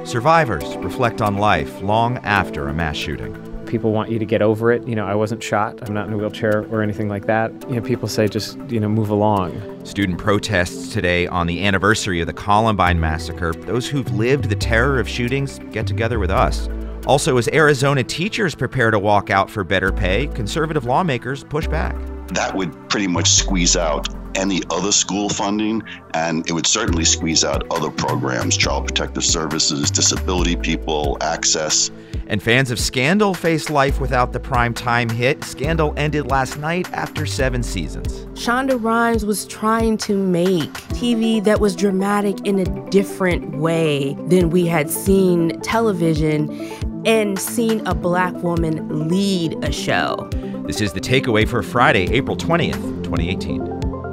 Survivors reflect on life long after a mass shooting. People want you to get over it. I wasn't shot. I'm not in a wheelchair or anything like that. People say just, move along. Student protests today on the anniversary of the Columbine massacre. Those who've lived the terror of shootings get together with us. Also, as Arizona teachers prepare to walk out for better pay, conservative lawmakers push back. That would pretty much squeeze out any other school funding, and it would certainly squeeze out other programs, Child Protective Services, disability people, access. And fans of Scandal face life without the primetime hit. Scandal ended last night after 7 seasons. Shonda Rhimes was trying to make TV that was dramatic in a different way than we had seen television and seen a Black woman lead a show. This is The Takeaway for Friday, April 20th, 2018.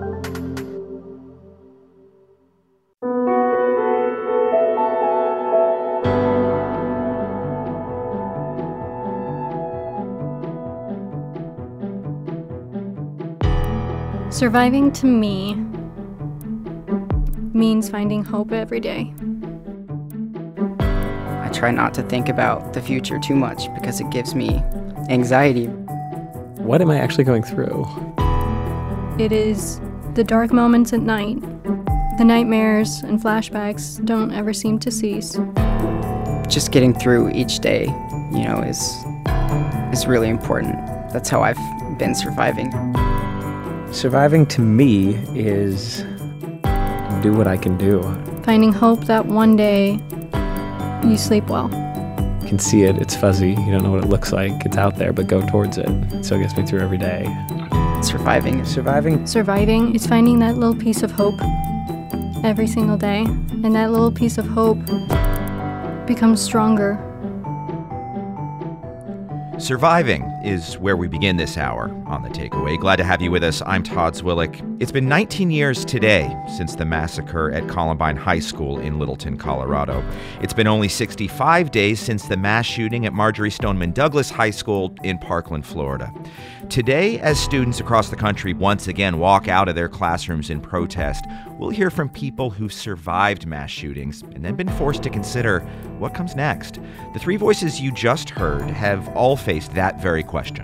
Surviving to me means finding hope every day. I try not to think about the future too much because it gives me anxiety. What am I actually going through? It is the dark moments at night. The nightmares and flashbacks don't ever seem to cease. Just getting through each day, is really important. That's how I've been surviving. Surviving to me is do what I can do. Finding hope that one day you sleep well. You can see it, it's fuzzy, you don't know what it looks like, it's out there, but go towards it. So it gets me through every day. Surviving is finding that little piece of hope every single day. And that little piece of hope becomes stronger. Surviving is where we begin this hour on The Takeaway. Glad to have you with us. I'm Todd Zwillich. It's been 19 years today since the massacre at Columbine High School in Littleton, Colorado. It's been only 65 days since the mass shooting at Marjory Stoneman Douglas High School in Parkland, Florida. Today, as students across the country once again walk out of their classrooms in protest, we'll hear from people who've survived mass shootings and then been forced to consider what comes next. The three voices you just heard have all faced that very question.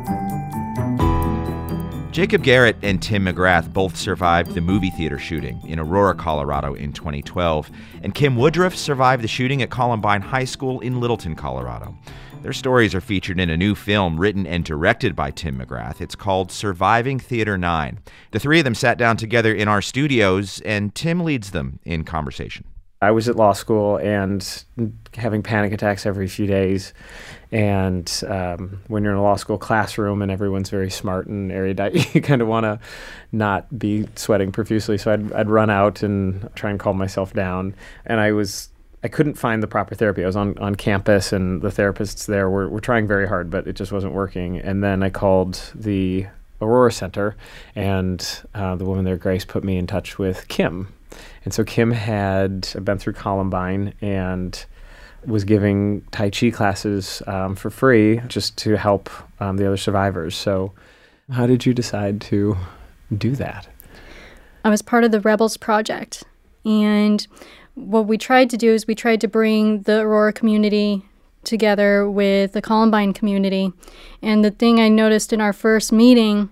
Jacob Garrett and Tim McGrath both survived the movie theater shooting in Aurora, Colorado in 2012, and Kim Woodruff survived the shooting at Columbine High School in Littleton, Colorado. Their stories are featured in a new film written and directed by Tim McGrath. It's called Surviving Theater 9. The three of them sat down together in our studios, and Tim leads them in conversation. I was at law school and having panic attacks every few days. And when you're in a law school classroom and everyone's very smart and erudite, you kind of want to not be sweating profusely. So I'd run out and try and calm myself down. And I couldn't find the proper therapy. I was on campus, and the therapists there were trying very hard, but it just wasn't working. And then I called the Aurora Center, and the woman there, Grace, put me in touch with Kim. And so Kim had been through Columbine and was giving Tai Chi classes for free just to help the other survivors. So how did you decide to do that? I was part of the Rebels Project, and what we tried to do is we tried to bring the Aurora community together with the Columbine community. And the thing I noticed in our first meeting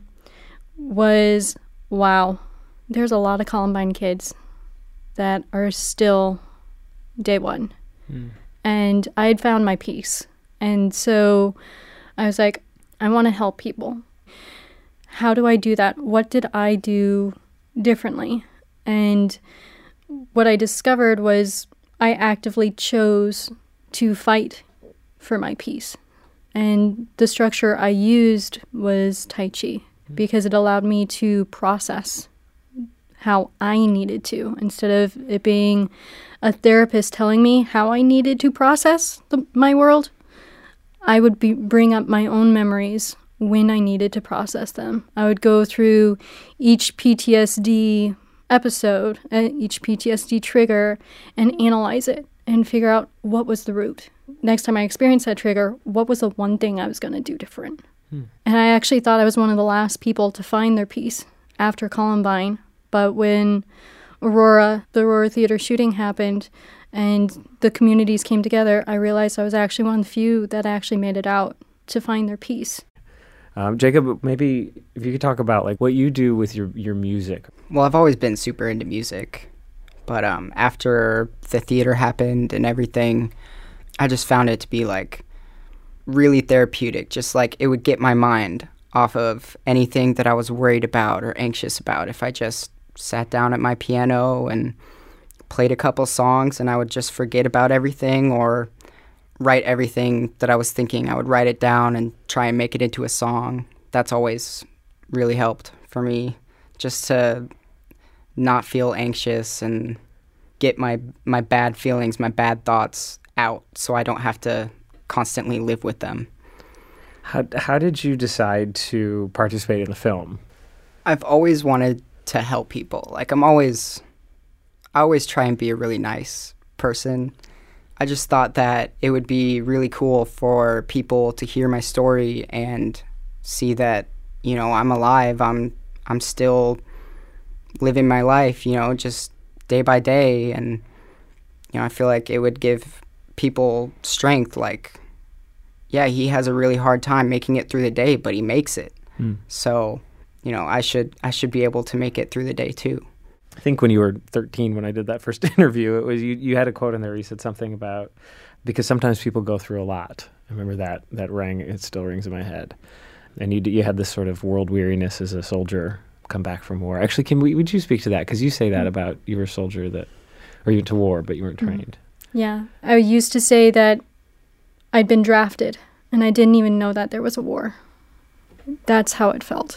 was, wow, there's a lot of Columbine kids that are still day one. And I had found my peace. And so I was like, I want to help people. How do I do that? What did I do differently? And what I discovered was I actively chose to fight for my peace. And the structure I used was Tai Chi because it allowed me to process how I needed to, instead of it being a therapist telling me how I needed to process my world. I would bring up my own memories when I needed to process them. I would go through each PTSD episode, each PTSD trigger, and analyze it and figure out what was the root. Next time I experienced that trigger, what was the one thing I was going to do different? And I actually thought I was one of the last people to find their peace after Columbine. But when the Aurora Theater shooting happened, and the communities came together, I realized I was actually one of the few that actually made it out to find their peace. Jacob, maybe if you could talk about like what you do with your music. Well, I've always been super into music, but after the theater happened and everything, I just found it to be like really therapeutic. Just like it would get my mind off of anything that I was worried about or anxious about. If I just sat down at my piano and played a couple songs, and I would just forget about everything or write everything that I was thinking. I would write it down and try and make it into a song. That's always really helped for me, just to not feel anxious and get my bad feelings, my bad thoughts out, so I don't have to constantly live with them. How did you decide to participate in the film? I've always wanted to help people. Like I always try and be a really nice person. I just thought that it would be really cool for people to hear my story and see that, you know, I'm alive. I'm still living my life, you know, just day by day. And, you know, I feel like it would give people strength. Like, yeah, he has a really hard time making it through the day, but he makes it. So, you know, I should be able to make it through the day too. I think when you were 13, when I did that first interview, it was you had a quote in there. You said something about, because sometimes people go through a lot. I remember that rang. It still rings in my head. And you had this sort of world weariness as a soldier come back from war. Actually, would you speak to that? Because you say that about you were a soldier or you went to war, but you weren't trained. Yeah. I used to say that I'd been drafted and I didn't even know that there was a war. That's how it felt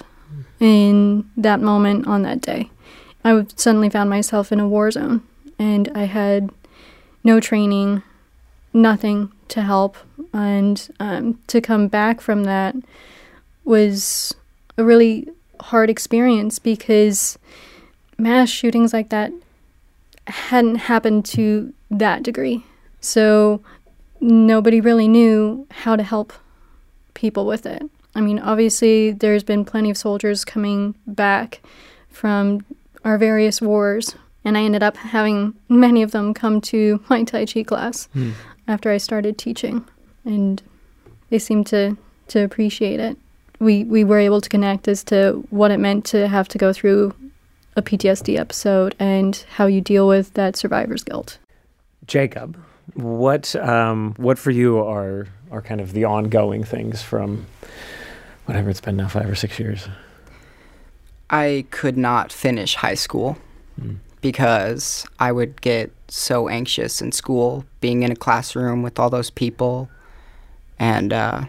in that moment on that day. I suddenly found myself in a war zone, and I had no training, nothing to help, and to come back from that was a really hard experience because mass shootings like that hadn't happened to that degree. So nobody really knew how to help people with it. I mean, obviously, there's been plenty of soldiers coming back from our various wars, and I ended up having many of them come to my Tai Chi class after I started teaching, and they seemed to appreciate it. We were able to connect as to what it meant to have to go through a PTSD episode and how you deal with that survivor's guilt. Jacob, what for you are kind of the ongoing things from whatever it's been now, 5 or 6 years? I could not finish high school because I would get so anxious in school, being in a classroom with all those people, and I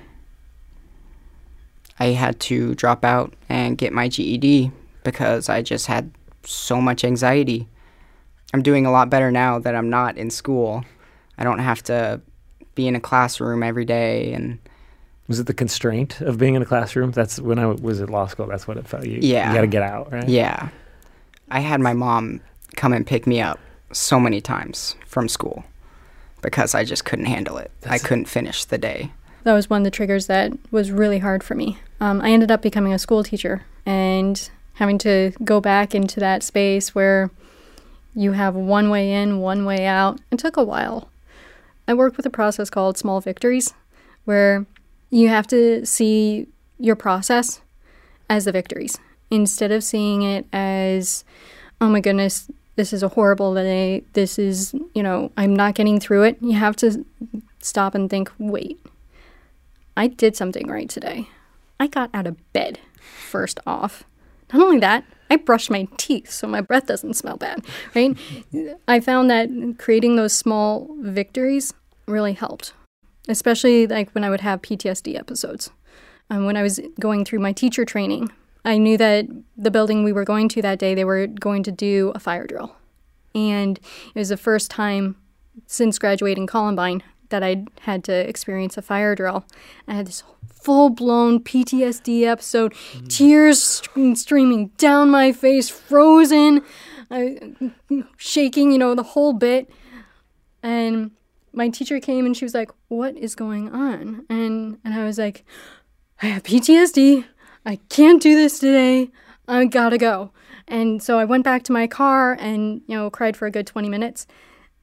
had to drop out and get my GED because I just had so much anxiety. I'm doing a lot better now that I'm not in school. I don't have to be in a classroom every day. And was it the constraint of being in a classroom? That's when I was at law school. That's what it felt. You got to get out, right? Yeah. I had my mom come and pick me up so many times from school because I just couldn't handle it. I couldn't finish the day. That was one of the triggers that was really hard for me. I ended up becoming a school teacher and having to go back into that space where you have one way in, one way out. It took a while. I worked with a process called Small Victories, where you have to see your process as the victories instead of seeing it as, oh my goodness, this is a horrible day. This is, I'm not getting through it. You have to stop and think, wait, I did something right today. I got out of bed, first off. Not only that, I brushed my teeth so my breath doesn't smell bad, right? I found that creating those small victories really helped, especially like when I would have PTSD episodes. When I was going through my teacher training, I knew that the building we were going to that day, they were going to do a fire drill. And it was the first time since graduating Columbine that I'd had to experience a fire drill. I had this full-blown PTSD episode, tears streaming down my face, frozen, shaking, the whole bit. And my teacher came and she was like, what is going on? And I was like, I have PTSD. I can't do this today. I gotta go. And so I went back to my car and, cried for a good 20 minutes.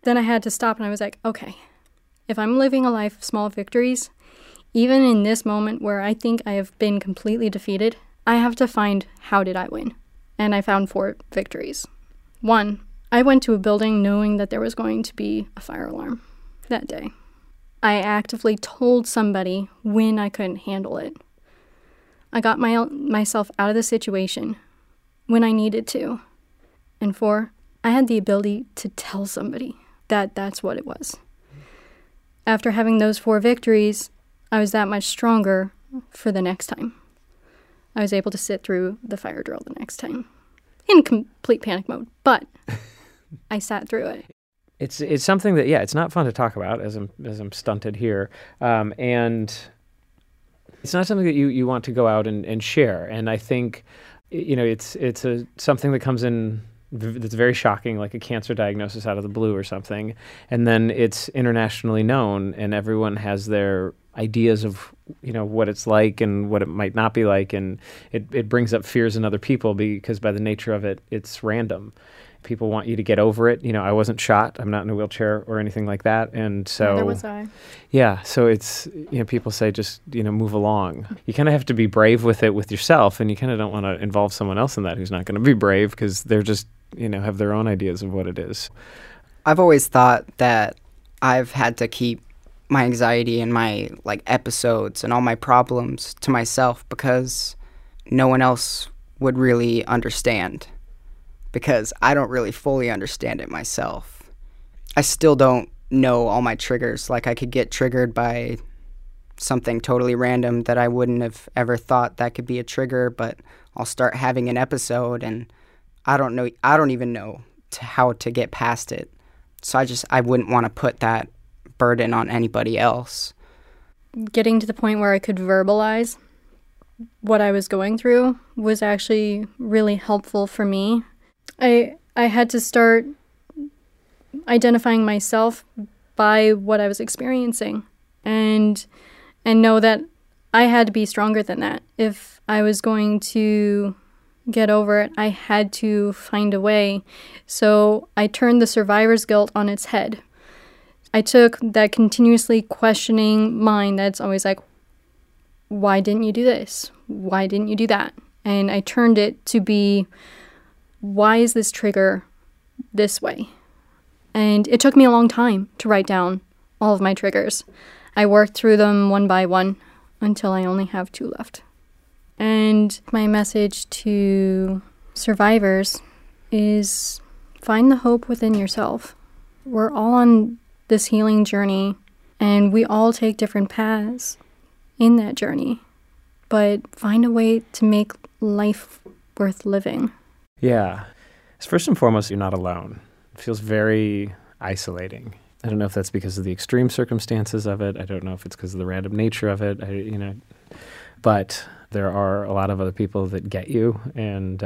Then I had to stop and I was like, okay, if I'm living a life of small victories, even in this moment where I think I have been completely defeated, I have to find how did I win? And I found 4 victories. 1, I went to a building knowing that there was going to be a fire alarm that day. I actively told somebody when I couldn't handle it. I got myself out of the situation when I needed to. And 4, I had the ability to tell somebody that that's what it was. After having those 4 victories, I was that much stronger for the next time. I was able to sit through the fire drill the next time in complete panic mode, but I sat through it. It's something that, it's not fun to talk about as I'm stunted here, and it's not something that you want to go out and share. And I think, it's something that comes in that's very shocking, like a cancer diagnosis out of the blue or something, and then it's internationally known, and everyone has their ideas of what it's like and what it might not be like, and it brings up fears in other people because by the nature of it, it's random. People want you to get over it. I wasn't shot. I'm not in a wheelchair or anything like that. And so, neither was I. Yeah. So it's, people say just, move along. You kind of have to be brave with it with yourself, and you kind of don't want to involve someone else in that who's not going to be brave because they're just, have their own ideas of what it is. I've always thought that I've had to keep my anxiety and my episodes and all my problems to myself because no one else would really understand. Because I don't really fully understand it myself. I still don't know all my triggers. I could get triggered by something totally random that I wouldn't have ever thought that could be a trigger, but I'll start having an episode and I don't even know how to get past it. So I wouldn't want to put that burden on anybody else. Getting to the point where I could verbalize what I was going through was actually really helpful for me. I had to start identifying myself by what I was experiencing and know that I had to be stronger than that. If I was going to get over it, I had to find a way. So I turned the survivor's guilt on its head. I took that continuously questioning mind that's always like, why didn't you do this? Why didn't you do that? And I turned it to be, why is this trigger this way? And it took me a long time to write down all of my triggers. I worked through them one by one until I only have 2 left. And my message to survivors is find the hope within yourself. We're all on this healing journey, and we all take different paths in that journey. But find a way to make life worth living. Yeah. First and foremost, you're not alone. It feels very isolating. I don't know if that's because of the extreme circumstances of it. I don't know if it's because of the random nature of it. But there are a lot of other people that get you, and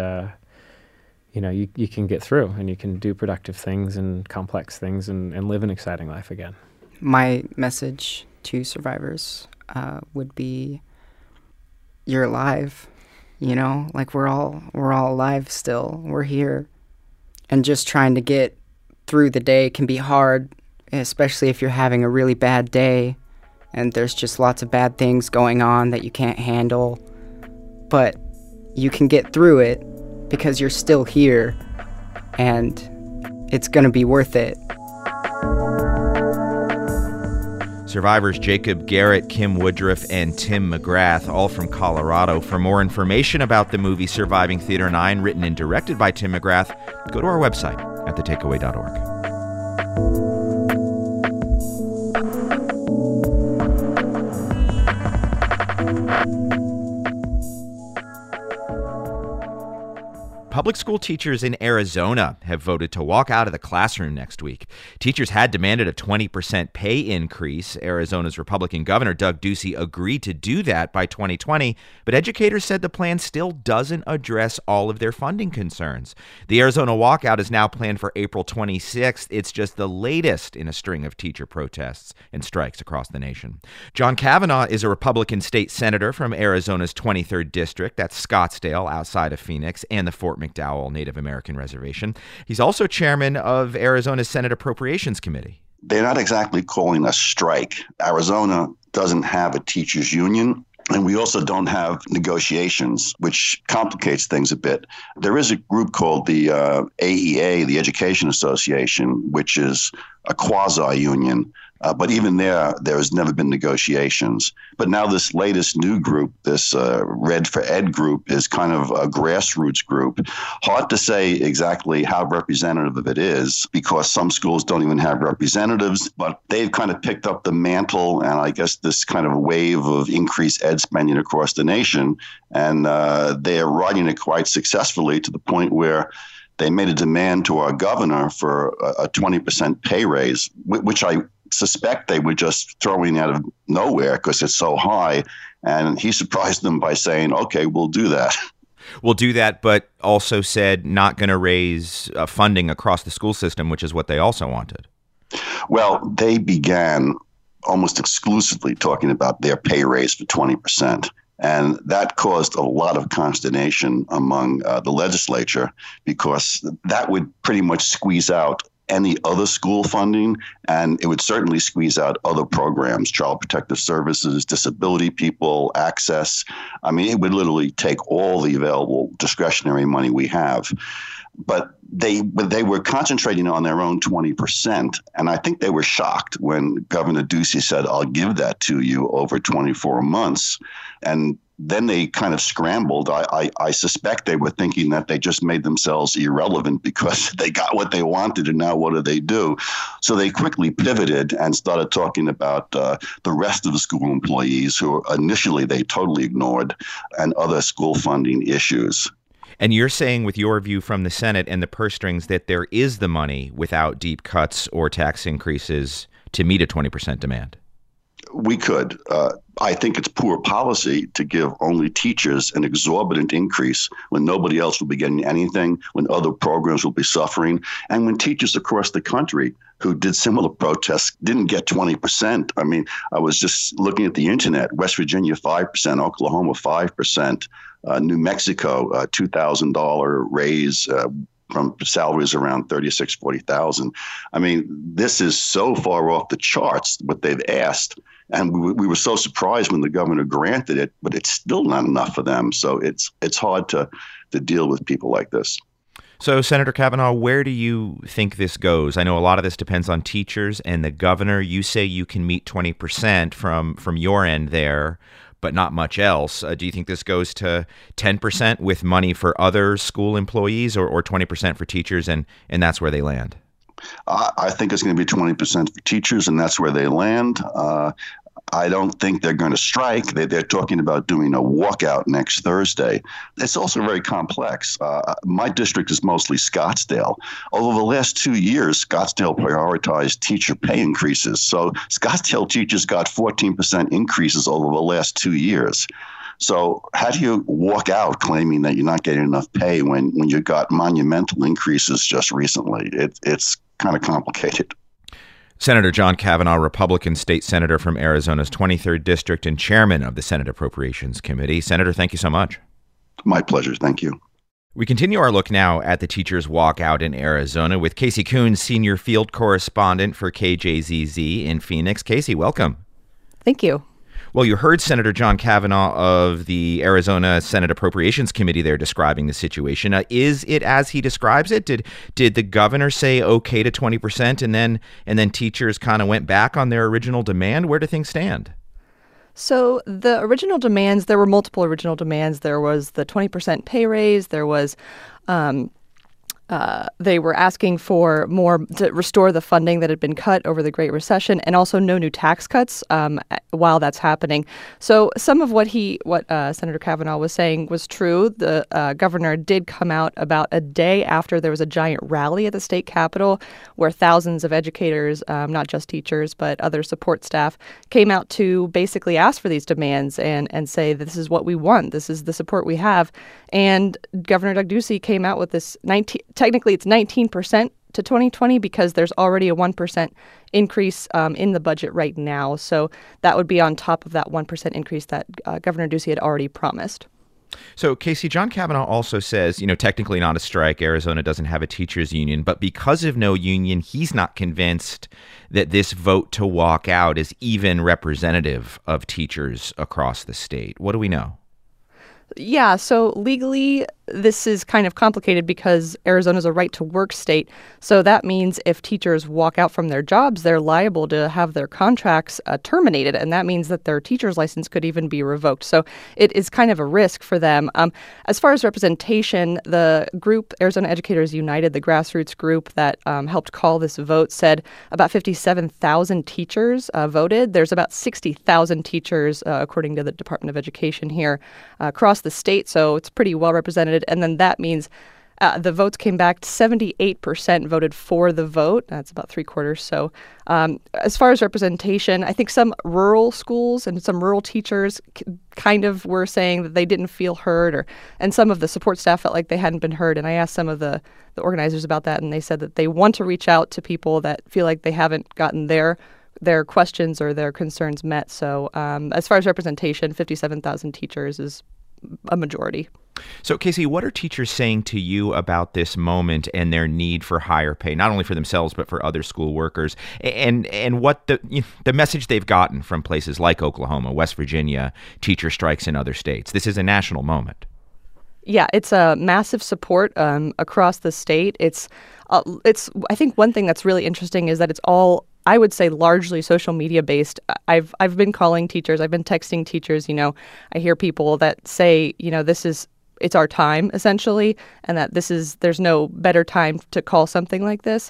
you can get through, and you can do productive things and complex things and live an exciting life again. My message to survivors would be, you're alive. We're all alive still. We're here. And just trying to get through the day can be hard, especially if you're having a really bad day and there's just lots of bad things going on that you can't handle. But you can get through it because you're still here, and it's going to be worth it. Survivors Jacob Garrett, Kim Woodruff, and Tim McGrath, all from Colorado. For more information about the movie Surviving Theater 9, written and directed by Tim McGrath, go to our website at thetakeaway.org. Public school teachers in Arizona have voted to walk out of the classroom next week. Teachers had demanded a 20% pay increase. Arizona's Republican Governor Doug Ducey agreed to do that by 2020, but educators said the plan still doesn't address all of their funding concerns. The Arizona walkout is now planned for April 26th. It's just the latest in a string of teacher protests and strikes across the nation. John Kavanaugh is a Republican state senator from Arizona's 23rd district. That's Scottsdale, outside of Phoenix, and the Fort McPherson McDowell Native American Reservation. He's also chairman of Arizona's Senate Appropriations Committee. They're not exactly calling a strike. Arizona doesn't have a teachers union. And we also don't have negotiations, which complicates things a bit. There is a group called the AEA, the Education Association, which is a quasi-union. But even there has never been negotiations. But now this latest new group, this Red for Ed group, is kind of a grassroots group. Hard to say exactly how representative it is because some schools don't even have representatives, but they've kind of picked up the mantle and I guess this kind of wave of increased ed spending across the nation. And they're riding it quite successfully to the point where they made a demand to our governor for a 20% pay raise, which I suspect they were just throwing out of nowhere because it's so high. And he surprised them by saying, okay, we'll do that. We'll do that, but also said not going to raise funding across the school system, which is what they also wanted. Well, they began almost exclusively talking about their pay raise for 20%. And that caused a lot of consternation among the legislature because that would pretty much squeeze out any other school funding, and it would certainly squeeze out other programs, child protective services, disability people, access. I mean, it would literally take all the available discretionary money we have. But they were concentrating on their own 20%, and I think they were shocked when Governor Ducey said, I'll give that to you over 24 months. And then they kind of scrambled. I suspect they were thinking that they just made themselves irrelevant because they got what they wanted, and now what do? So they quickly pivoted and started talking about the rest of the school employees who initially they totally ignored and other school funding issues. And you're saying with your view from the Senate and the purse strings that there is the money without deep cuts or tax increases to meet a 20% demand? We could. I think it's poor policy to give only teachers an exorbitant increase when nobody else will be getting anything, when other programs will be suffering, and when teachers across the country who did similar protests didn't get 20%. I mean, I was just looking at the internet, West Virginia 5%, Oklahoma 5%, New Mexico $2,000 raise from salaries around $36,000-$40,000. I mean, this is so far off the charts what they've asked. And we were so surprised when the governor granted it, but it's still not enough for them. So it's hard to deal with people like this. So, Senator Cavanaugh, where do you think this goes? I know a lot of this depends on teachers and the governor. You say you can meet 20% from your end there, but not much else. Do you think this goes to 10% with money for other school employees or 20% for teachers, and that's where they land? I think it's going to be 20% for teachers, and that's where they land. I don't think they're going to strike. They're talking about doing a walkout next Thursday. It's also very complex. My district is mostly Scottsdale. Over the last 2 years, Scottsdale prioritized teacher pay increases. So Scottsdale teachers got 14% increases over the last 2 years. So how do you walk out claiming that you're not getting enough pay when you got monumental increases just recently? It's kind of complicated. Senator John Cavanaugh, Republican state senator from Arizona's 23rd District and chairman of the Senate Appropriations Committee. Senator, thank you so much. My pleasure. Thank you. We continue our look now at the teachers' walkout in Arizona with Casey Coons, senior field correspondent for KJZZ in Phoenix. Casey, welcome. Thank you. Well, you heard Senator John Cavanaugh of the Arizona Senate Appropriations Committee there describing the situation. Is it as he describes it? Did the governor say okay to 20% and then teachers kind of went back on their original demand? Where do things stand? So the original demands, there were multiple original demands. There was the 20% pay raise. There was they were asking for more to restore the funding that had been cut over the Great Recession, and also no new tax cuts while that's happening. So some of what Senator Cavanaugh was saying was true. The governor did come out about a day after there was a giant rally at the state capitol where thousands of educators, not just teachers, but other support staff, came out to basically ask for these demands and say this is what we want. This is the support we have. And Governor Doug Ducey came out with this technically it's 19% to 2020 because there's already a 1% increase in the budget right now. So that would be on top of that 1% increase that Governor Ducey had already promised. So, Casey, John Kavanaugh also says, technically not a strike. Arizona doesn't have a teachers union, but because of no union, he's not convinced that this vote to walk out is even representative of teachers across the state. What do we know? Yeah, so legally, this is kind of complicated because Arizona's a right-to-work state. So that means if teachers walk out from their jobs, they're liable to have their contracts terminated, and that means that their teacher's license could even be revoked. So it is kind of a risk for them. As far as representation, the group Arizona Educators United, the grassroots group that helped call this vote, said about 57,000 teachers voted. There's about 60,000 teachers, according to the Department of Education here, across the state, so it's pretty well represented. And then that means the votes came back. 78% voted for the vote. That's about 3/4. So as far as representation, I think some rural schools and some rural teachers kind of were saying that they didn't feel heard, and some of the support staff felt like they hadn't been heard. And I asked some of the organizers about that, and they said that they want to reach out to people that feel like they haven't gotten their questions or their concerns met. So as far as representation, 57,000 teachers is a majority. So, Casey, what are teachers saying to you about this moment and their need for higher pay, not only for themselves but for other school workers, and what the message they've gotten from places like Oklahoma, West Virginia, teacher strikes in other states? This is a national moment. Yeah, it's a massive support across the state. It's I think one thing that's really interesting is that it's all, I would say, largely social media based. I've been calling teachers. I've been texting teachers. I hear people that say, it's our time, essentially, and that there's no better time to call something like this.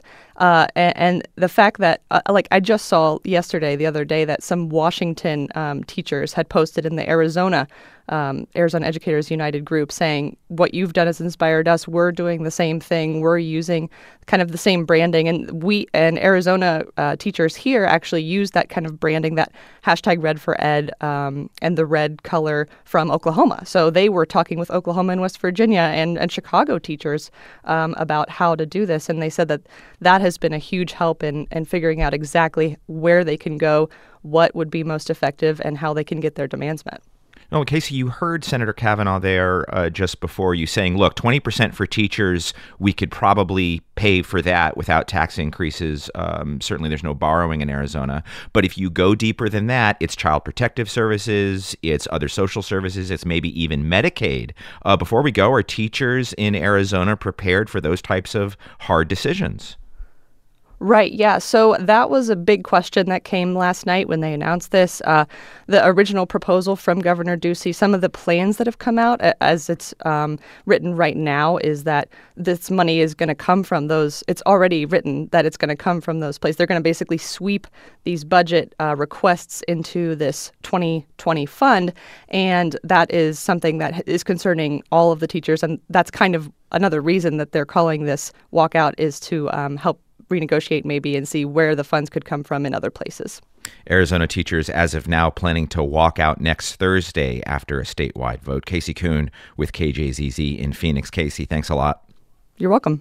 And the fact that, I just saw the other day, that some Washington teachers had posted in the Arizona Educators United group saying, what you've done has inspired us. We're doing the same thing. We're using kind of the same branding. And Arizona teachers here actually use that kind of branding, that #RedForEd, and the red color from Oklahoma. So they were talking with Oklahoma and West Virginia and Chicago teachers about how to do this. And they said that has been a huge help in figuring out exactly where they can go, what would be most effective, and how they can get their demands met. No, Casey, you heard Senator Kavanaugh there just before you saying, look, 20% for teachers, we could probably pay for that without tax increases. Certainly there's no borrowing in Arizona. But if you go deeper than that, it's child protective services, it's other social services, it's maybe even Medicaid. Before we go, are teachers in Arizona prepared for those types of hard decisions? Right, yeah. So that was a big question that came last night when they announced this. The original proposal from Governor Ducey, some of the plans that have come out as it's written right now, is that this money is going to come from those. It's already written that it's going to come from those places. They're going to basically sweep these budget requests into this 2020 fund. And that is something that is concerning all of the teachers. And that's kind of another reason that they're calling this walkout, is to help renegotiate maybe and see where the funds could come from in other places. Arizona teachers, as of now, planning to walk out next Thursday after a statewide vote. Casey Kuhn with KJZZ in Phoenix. Casey, thanks a lot. You're welcome.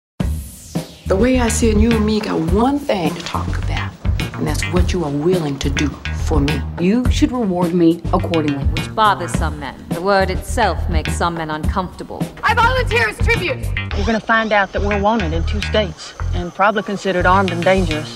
The way I see it, you and me got one thing to talk about, and that's what you are willing to do for me. You should reward me accordingly. Which bothers some men. The word itself makes some men uncomfortable. I volunteer as tribute. You're going to find out that we're wanted in 2 states and probably considered armed and dangerous.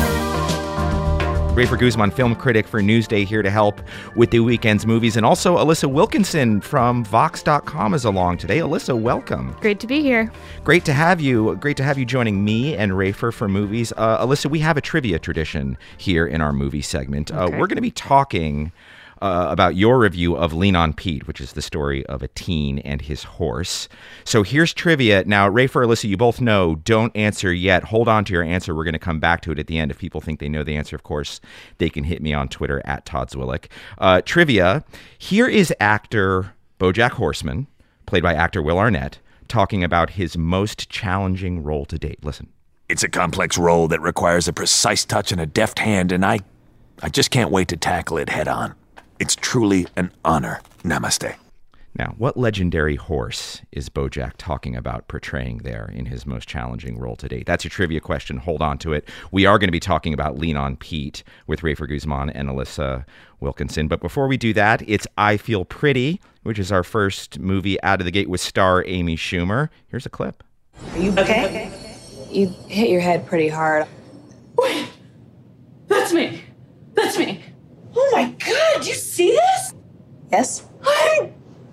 Rafer Guzman, film critic for Newsday, here to help with the weekend's movies. And also Alyssa Wilkinson from Vox.com is along today. Alyssa, welcome. Great to be here. Great to have you. Great to have you joining me and Rafer for movies. Alyssa, we have a trivia tradition here in our movie segment. Okay. We're going to be talking about your review of Lean on Pete, which is the story of a teen and his horse. So here's trivia. Now, Rafer, Alyssa, you both know, don't answer yet. Hold on to your answer. We're going to come back to it at the end. If people think they know the answer, of course, they can hit me on Twitter at Todd Zwillich. Trivia. Here is actor BoJack Horseman, played by actor Will Arnett, talking about his most challenging role to date. Listen. It's a complex role that requires a precise touch and a deft hand, and I just can't wait to tackle it head on. It's truly an honor. Namaste. Now, what legendary horse is Bojack talking about portraying there in his most challenging role to date? That's your trivia question. Hold on to it. We are going to be talking about Lean on Pete with Rafer Guzman and Alyssa Wilkinson. But before we do that, it's I Feel Pretty, which is our first movie out of the gate with star Amy Schumer. Here's a clip. Are you okay? You hit your head pretty hard. Wait! That's me! That's me! Oh my god, you see this? Yes? I'm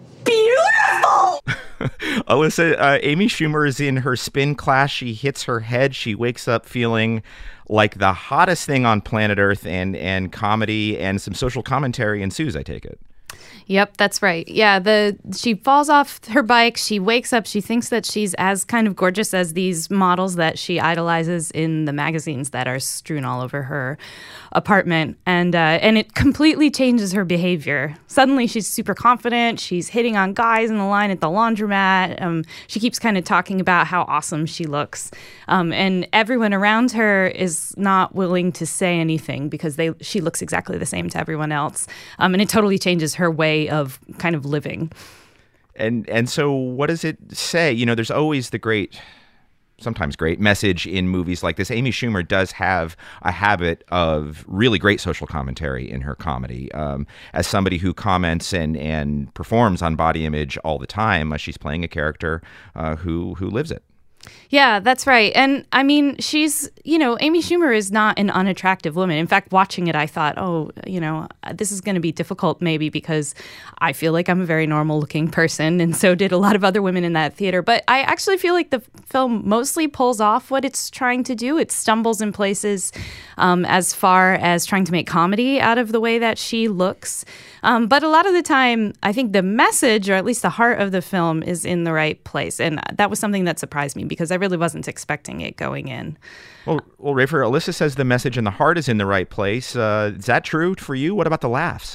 beautiful! Alyssa, Amy Schumer is in her spin class. She hits her head. She wakes up feeling like the hottest thing on planet Earth, and comedy and some social commentary ensues, I take it. Yep, that's right. Yeah, she falls off her bike. She wakes up. She thinks that she's as kind of gorgeous as these models that she idolizes in the magazines that are strewn all over her apartment, and it completely changes her behavior. Suddenly, she's super confident. She's hitting on guys in the line at the laundromat. She keeps kind of talking about how awesome she looks, and everyone around her is not willing to say anything because she looks exactly the same to everyone else, and it totally changes her way of kind of living. And so what does it say? You know, there's always the sometimes great message in movies like this. Amy Schumer does have a habit of really great social commentary in her comedy. As somebody who comments and performs on body image all the time, she's playing a character who lives it. Yeah, that's right. And I mean, Amy Schumer is not an unattractive woman. In fact, watching it, I thought, this is going to be difficult maybe because I feel like I'm a very normal looking person. And so did a lot of other women in that theater. But I actually feel like the film mostly pulls off what it's trying to do. It stumbles in places as far as trying to make comedy out of the way that she looks. But a lot of the time, I think the message, or at least the heart of the film, is in the right place. And that was something that surprised me because I really wasn't expecting it going in. Well, Rafer, Alyssa says the message and the heart is in the right place. Is that true for you? What about the laughs?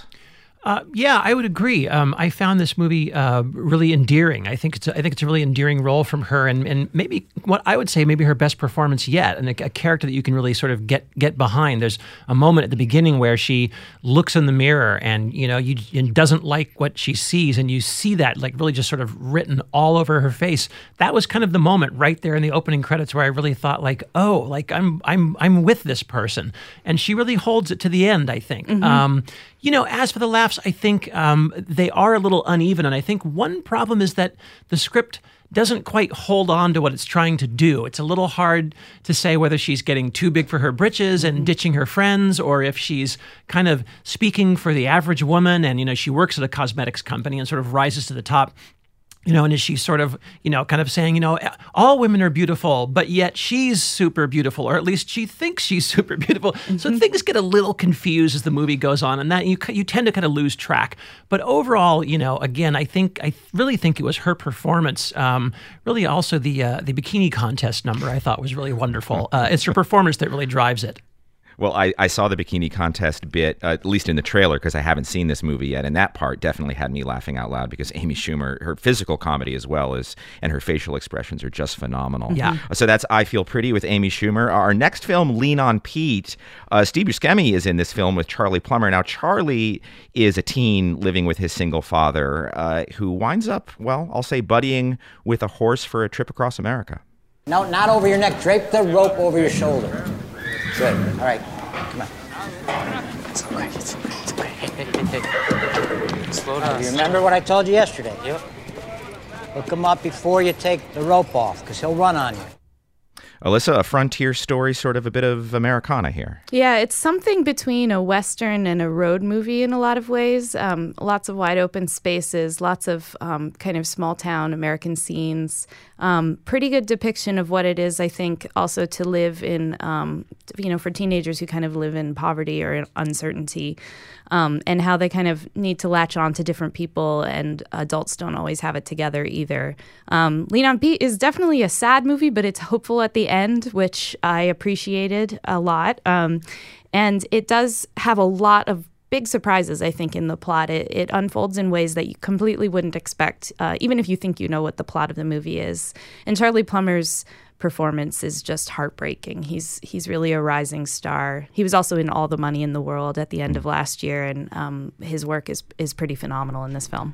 Yeah, I would agree. I found this movie really endearing. I think it's a really endearing role from her, and maybe what I would say maybe her best performance yet, and a character that you can really sort of get behind. There's a moment at the beginning where she looks in the mirror and and doesn't like what she sees, and you see that like really just sort of written all over her face. That was kind of the moment right there in the opening credits where I really thought like, oh, like I'm with this person, and she really holds it to the end, I think. Mm-hmm. As for the laughs, I think they are a little uneven. And I think one problem is that the script doesn't quite hold on to what it's trying to do. It's a little hard to say whether she's getting too big for her britches and ditching her friends, or if she's kind of speaking for the average woman and, she works at a cosmetics company and sort of rises to the top. And is she sort of, kind of saying, all women are beautiful, but yet she's super beautiful, or at least she thinks she's super beautiful. Mm-hmm. So things get a little confused as the movie goes on, and that you tend to kind of lose track. But overall, again, I really think it was her performance. Really, also the bikini contest number I thought was really wonderful. It's her performance that really drives it. Well, I saw the bikini contest bit, at least in the trailer, because I haven't seen this movie yet. And that part definitely had me laughing out loud because Amy Schumer, her physical comedy as well and her facial expressions are just phenomenal. Yeah. So that's I Feel Pretty with Amy Schumer. Our next film, Lean on Pete. Steve Buscemi is in this film with Charlie Plummer. Now, Charlie is a teen living with his single father who winds up, well, I'll say buddying with a horse for a trip across America. No, not over your neck. Drape the rope over your shoulder. Good. All right. Come on. It's all right. It's okay. Hey. Slow down. You remember what I told you yesterday? Yep. Hook him up before you take the rope off, because he'll run on you. Alyssa, a frontier story, sort of a bit of Americana here. Yeah, it's something between a Western and a road movie in a lot of ways. Lots of wide open spaces, lots of kind of small town American scenes. Pretty good depiction of what it is, I think, also to live in, for teenagers who kind of live in poverty or in uncertainty. And how they kind of need to latch on to different people, and adults don't always have it together either. Lean on Pete is definitely a sad movie, but it's hopeful at the end, which I appreciated a lot. And it does have a lot of big surprises, I think, in the plot. It unfolds in ways that you completely wouldn't expect, even if you think you know what the plot of the movie is. And Charlie Plummer's performance is just heartbreaking. He's really a rising star. He was also in All the Money in the World at the end of last year, and his work is pretty phenomenal in this film.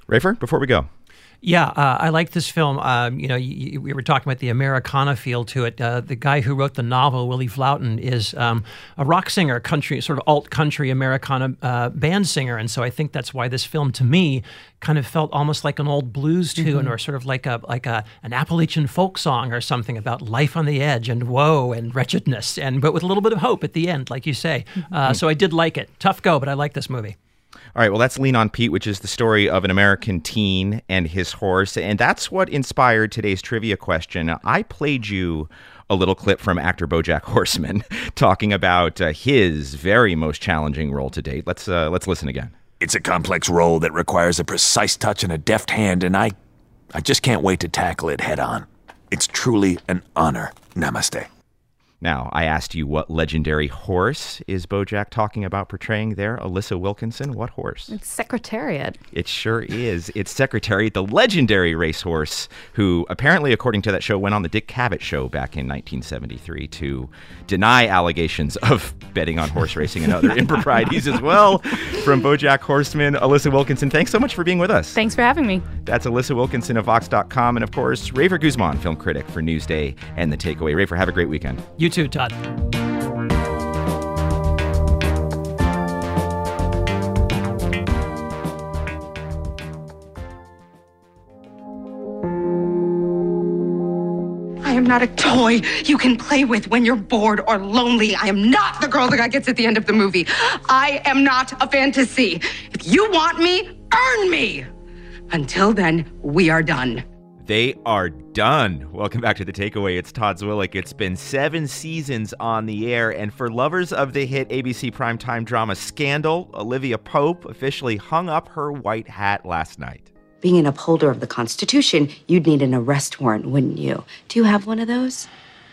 Rafer, before we go. Yeah, I like this film. We were talking about the Americana feel to it. The guy who wrote the novel, Willie Flouten, is a rock singer, country, sort of alt-country Americana band singer. And so I think that's why this film, to me, kind of felt almost like an old blues tune, or sort of like an Appalachian folk song or something about life on the edge and woe and wretchedness, but with a little bit of hope at the end, like you say. So I did like it. Tough go, but I like this movie. All right, well, that's Lean on Pete, which is the story of an American teen and his horse. And that's what inspired today's trivia question. I played you a little clip from actor BoJack Horseman talking about his very most challenging role to date. Let's listen again. It's a complex role that requires a precise touch and a deft hand, and I just can't wait to tackle it head on. It's truly an honor. Namaste. Now, I asked you what legendary horse is BoJack talking about portraying there. Alyssa Wilkinson, what horse? It's Secretariat. It sure is. It's Secretariat, the legendary racehorse who apparently, according to that show, went on the Dick Cavett show back in 1973 to deny allegations of betting on horse racing and other improprieties as well. From BoJack Horseman, Alyssa Wilkinson, thanks so much for being with us. Thanks for having me. That's Alyssa Wilkinson of Vox.com, and of course, Rafer Guzman, film critic for Newsday and The Takeaway. Rafer, have a great weekend. You too, Todd. I am not a toy you can play with when you're bored or lonely. I am not the girl the guy gets at the end of the movie. I am not a fantasy. If you want me, earn me. Until then, we are done. They are done. Welcome back to The Takeaway. It's Todd Zwillich. It's been 7 seasons on the air, and for lovers of the hit ABC primetime drama Scandal, Olivia Pope officially hung up her white hat last night. Being an upholder of the Constitution, you'd need an arrest warrant, wouldn't you? Do you have one of those?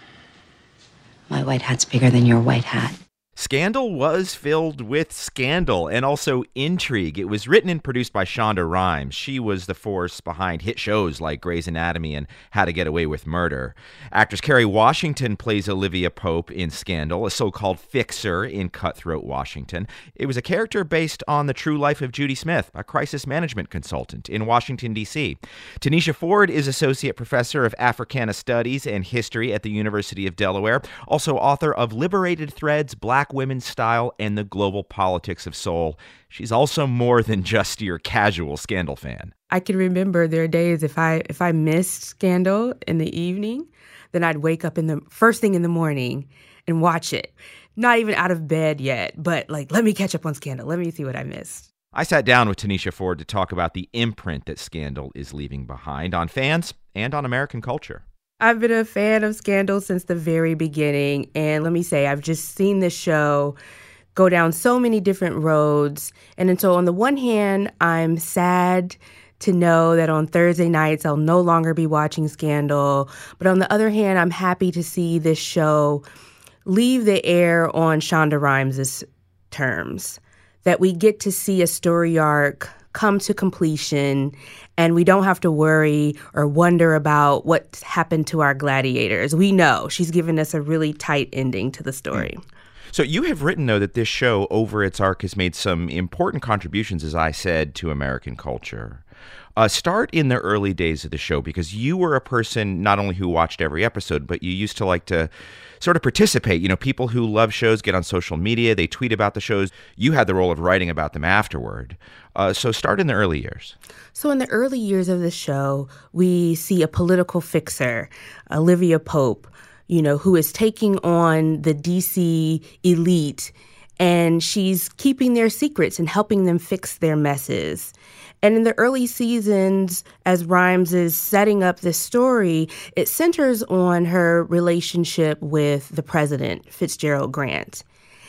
My white hat's bigger than your white hat. Scandal was filled with scandal and also intrigue. It was written and produced by Shonda Rhimes. She was the force behind hit shows like Grey's Anatomy and How to Get Away with Murder. Actress Kerry Washington plays Olivia Pope in Scandal, a so-called fixer in Cutthroat Washington. It was a character based on the true life of Judy Smith, a crisis management consultant in Washington, D.C. Tanisha Ford is Associate Professor of Africana Studies and History at the University of Delaware, also author of Liberated Threads, Black Women's Style, and the Global Politics of Soul. She's also more than just your casual Scandal fan. I can remember there are days if I missed Scandal in the evening, then I'd wake up in the first thing in the morning and watch it. Not even out of bed yet, but like, let me catch up on Scandal. Let me see what I missed. I sat down with Tanisha Ford to talk about the imprint that Scandal is leaving behind on fans and on American culture. I've been a fan of Scandal since the very beginning, and let me say, I've just seen this show go down so many different roads. And so on the one hand, I'm sad to know that on Thursday nights, I'll no longer be watching Scandal. But on the other hand, I'm happy to see this show leave the air on Shonda Rhimes' terms, that we get to see a story arc come to completion, and we don't have to worry or wonder about what's happened to our gladiators. We know she's given us a really tight ending to the story. So you have written, though, that this show over its arc has made some important contributions, as I said, to American culture. Start in the early days of the show, because you were a person not only who watched every episode, but you used to like to sort of participate. You know, people who love shows get on social media, they tweet about the shows. You had the role of writing about them afterward. So start in the early years. So in the early years of the show, we see a political fixer, Olivia Pope, who is taking on the DC elite, and she's keeping their secrets and helping them fix their messes. And in the early seasons, as Rhimes is setting up this story, it centers on her relationship with the president, Fitzgerald Grant.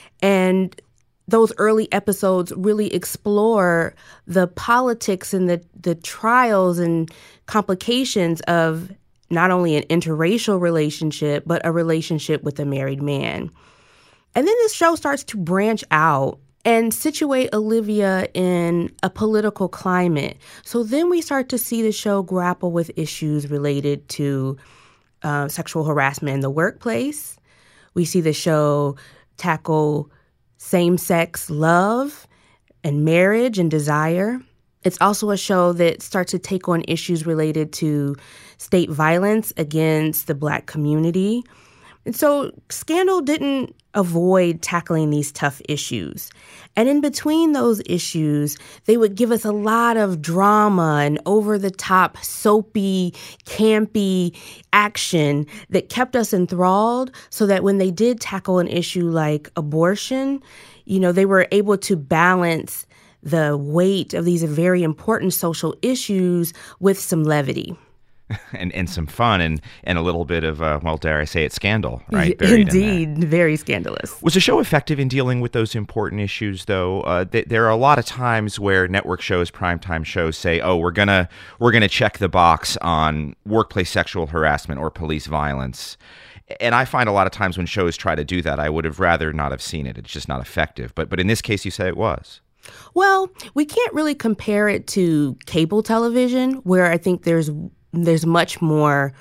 And those early episodes really explore the politics and the trials and complications of not only an interracial relationship, but a relationship with a married man. And then this show starts to branch out and situate Olivia in a political climate. So then we start to see the show grapple with issues related to sexual harassment in the workplace. We see the show tackle same-sex love and marriage and desire. It's also a show that starts to take on issues related to state violence against the Black community. And so Scandal didn't avoid tackling these tough issues. And in between those issues, they would give us a lot of drama and over-the-top, soapy, campy action that kept us enthralled so that when they did tackle an issue like abortion, they were able to balance the weight of these very important social issues with some levity. And some fun and a little bit of, dare I say it, scandal, right? Indeed, very scandalous. Was the show effective in dealing with those important issues, though? There are a lot of times where network shows, primetime shows say, oh, we're gonna check the box on workplace sexual harassment or police violence. And I find a lot of times when shows try to do that, I would have rather not have seen it. It's just not effective. But in this case, you say it was. Well, we can't really compare it to cable television, where I think there's much more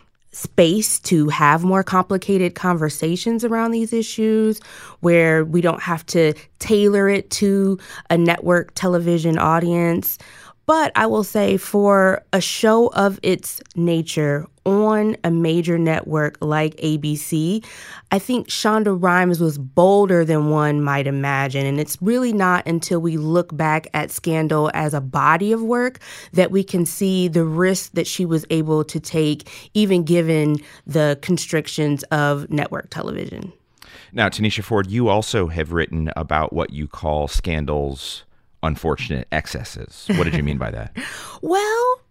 space to have more complicated conversations around these issues, where we don't have to tailor it to a network television audience. But I will say, for a show of its nature on a major network like ABC, I think Shonda Rhimes was bolder than one might imagine. And it's really not until we look back at Scandal as a body of work that we can see the risk that she was able to take, even given the constrictions of network television. Now, Tanisha Ford, you also have written about what you call Scandal's unfortunate excesses. What did you mean by that? Well,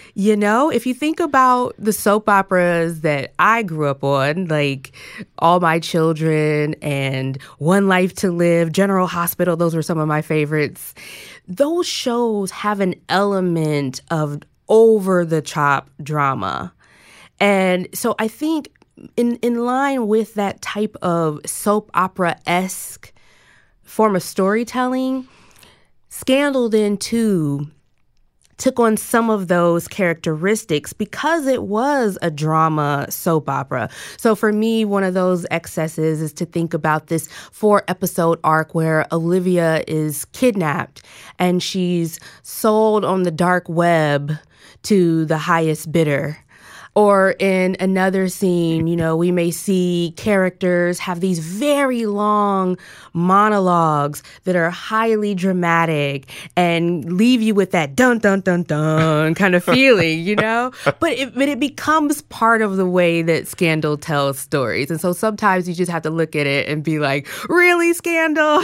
if you think about the soap operas that I grew up on, like All My Children and One Life to Live, General Hospital, those were some of my favorites. Those shows have an element of over-the-top drama. And so I think in line with that type of soap opera-esque form of storytelling, Scandal then, too, took on some of those characteristics because it was a drama soap opera. So for me, one of those excesses is to think about this 4-episode arc where Olivia is kidnapped and she's sold on the dark web to the highest bidder. Or in another scene, we may see characters have these very long monologues that are highly dramatic and leave you with that dun, dun, dun, dun kind of feeling, But it becomes part of the way that Scandal tells stories. And so sometimes you just have to look at it and be like, really, Scandal?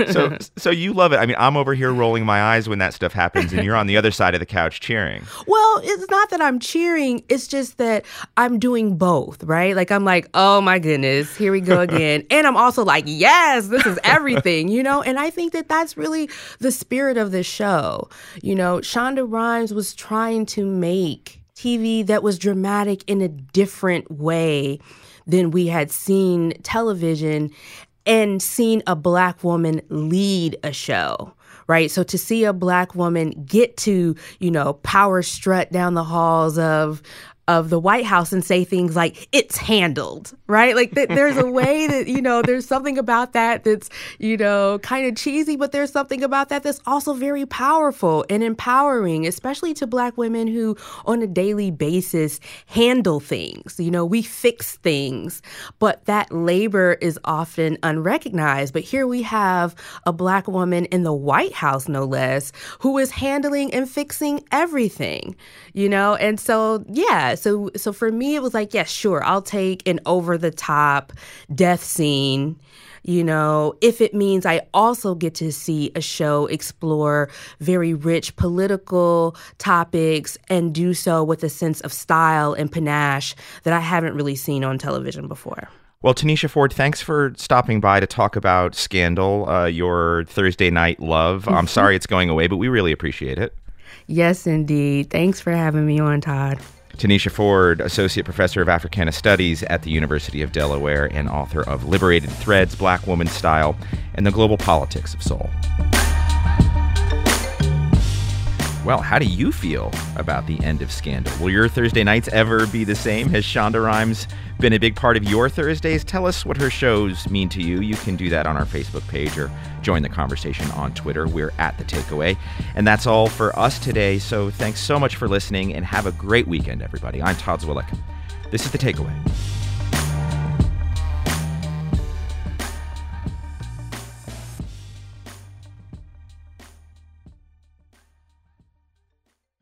So you love it. I mean, I'm over here rolling my eyes when that stuff happens, and you're on the other side of the couch cheering. Well, it's not that I'm cheering. It's just that I'm doing both, right? Like, I'm like, oh my goodness, here we go again. And I'm also like, yes, this is everything, And I think that that's really the spirit of the show. Shonda Rhimes was trying to make TV that was dramatic in a different way than we had seen television and seen a Black woman lead a show. Right. So to see a Black woman get to, power strut down the halls of the White House and say things like, it's handled, right? Like there's a way that, there's something about that that's, kind of cheesy, but there's something about that that's also very powerful and empowering, especially to Black women who on a daily basis handle things. We fix things, but that labor is often unrecognized. But here we have a Black woman in the White House, no less, who is handling and fixing everything, and so, yeah. So for me, it was like, yes, sure, I'll take an over-the-top death scene, if it means I also get to see a show explore very rich political topics and do so with a sense of style and panache that I haven't really seen on television before. Well, Tanisha Ford, thanks for stopping by to talk about Scandal, your Thursday night love. I'm sorry it's going away, but we really appreciate it. Yes, indeed. Thanks for having me on, Todd. Tanisha Ford, Associate Professor of Africana Studies at the University of Delaware and author of Liberated Threads, Black Woman Style, and the Global Politics of Soul. Well, how do you feel about the end of Scandal? Will your Thursday nights ever be the same? Has Shonda Rhimes been a big part of your Thursdays? Tell us what her shows mean to you. You can do that on our Facebook page or join the conversation on Twitter. We're at The Takeaway. And that's all for us today. So thanks so much for listening and have a great weekend, everybody. I'm Todd Zwillich. This is The Takeaway.